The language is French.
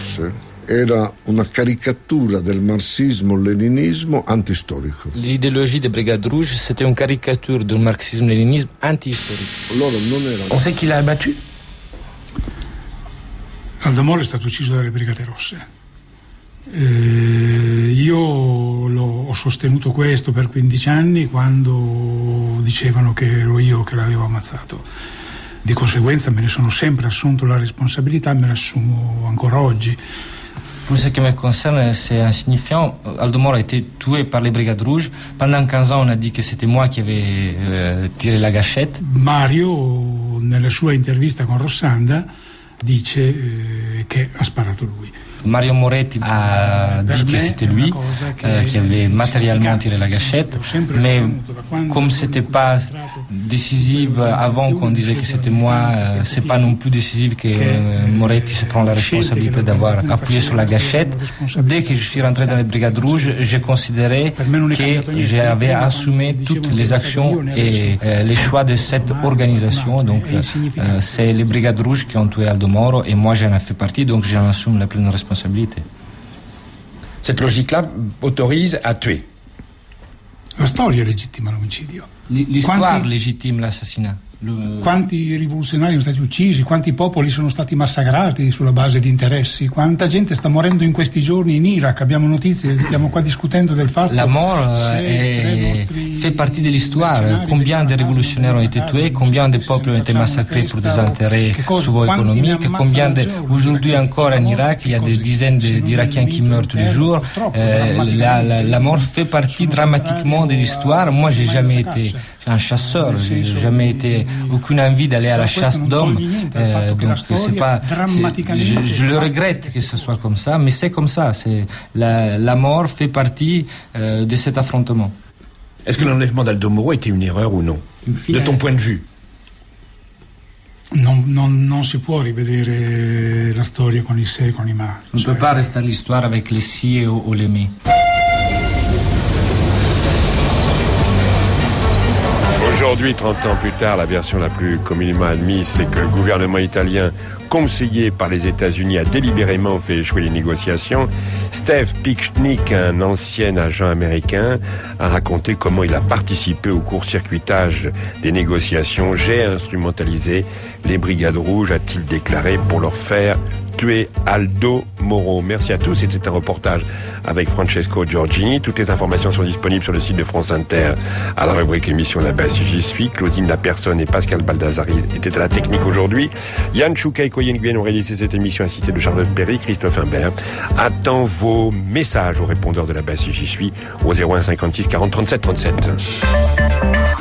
Rosse era una caricatura del marxismo-leninismo antistorico. L'idéologie des Brigades Rouges, c'était une caricature du marxisme-léninisme anti-historique. Loro non erano... On sait chi l'ha abbattu? Aldo Moro è stato ucciso dalle Brigate Rosse. Io ho sostenuto questo per 15 anni quando dicevano che ero io che l'avevo ammazzato. Di conseguenza me ne sono sempre assunto la responsabilità, me l'assumo ancora oggi. Pour ce qui me concerne, c'est insignifiant. Aldo Moro a été tué par les Brigades Rouges. Pendant 15 ans, on a dit que c'était moi qui avais tiré la gâchette. Mario, nella sua intervista con Rossanda, dice che ha sparato lui. Mario Moretti a dit que c'était lui qui avait matériellement tiré la gâchette, mais comme c'était pas décisif avant qu'on disait que c'était moi, c'est pas non plus décisif que Moretti se prend la responsabilité d'avoir appuyé sur la gâchette. Dès que je suis rentré dans les Brigades Rouges, j'ai considéré que j'avais assumé toutes les actions et les choix de cette organisation. Donc c'est les Brigades Rouges qui ont tué Aldo Moro et moi j'en ai fait partie, donc j'en assume la pleine responsabilité. Cette logique-là autorise à tuer. La storia legittima l'omicidio. L'histoire légitime l'assassinat. Quanti rivoluzionari sono stati uccisi, quanti popoli sono stati massacrati sulla base di interessi, quanta gente sta morendo in questi giorni in Iraq, abbiamo notizie, stiamo qua discutendo del fatto. La mort fait partie de l'histoire. Combien de révolutionnaires ont été tués, combien de peuples ont été massacrés pour des intérêts souvent économiques, combien aujourd'hui encore en Irak, il y a des dizaines d'Irakiens qui meurent tous les jours. La mort fait partie dramatiquement de l'histoire. Moi, j'ai jamais été un chasseur, j'ai jamais été aucune envie d'aller à la chasse d'hommes, donc c'est pas. Je le regrette que ce soit comme ça, mais c'est comme ça. C'est la mort fait partie de cet affrontement. Est-ce que l'enlèvement d'Aldo Moro était une erreur ou non, de ton point de vue? Non si può rivedere la storia con i se e con i ma. On ne peut pas refaire l'histoire avec les si ou les mais. Aujourd'hui, 30 ans plus tard, la version la plus communément admise, c'est que le gouvernement italien, conseillé par les États-Unis, a délibérément fait échouer les négociations. Steve Picznik, un ancien agent américain, a raconté comment il a participé au court-circuitage des négociations. J'ai instrumentalisé les Brigades Rouges, a-t-il déclaré, pour leur faire tuer Aldo Moro. Merci à tous. C'était un reportage avec Francesco Giorgini. Toutes les informations sont disponibles sur le site de France Inter à la rubrique émission La Basse. J'y suis. Claudine Lapersonne et Pascal Baldassari étaient à la technique aujourd'hui. Yann Chouka et Koyen Nguyen ont réalisé cette émission assistée de Charlotte Perry. Christophe Imbert attend vos messages aux répondeurs de La Basse. J'y suis au 01 56 40 37 37.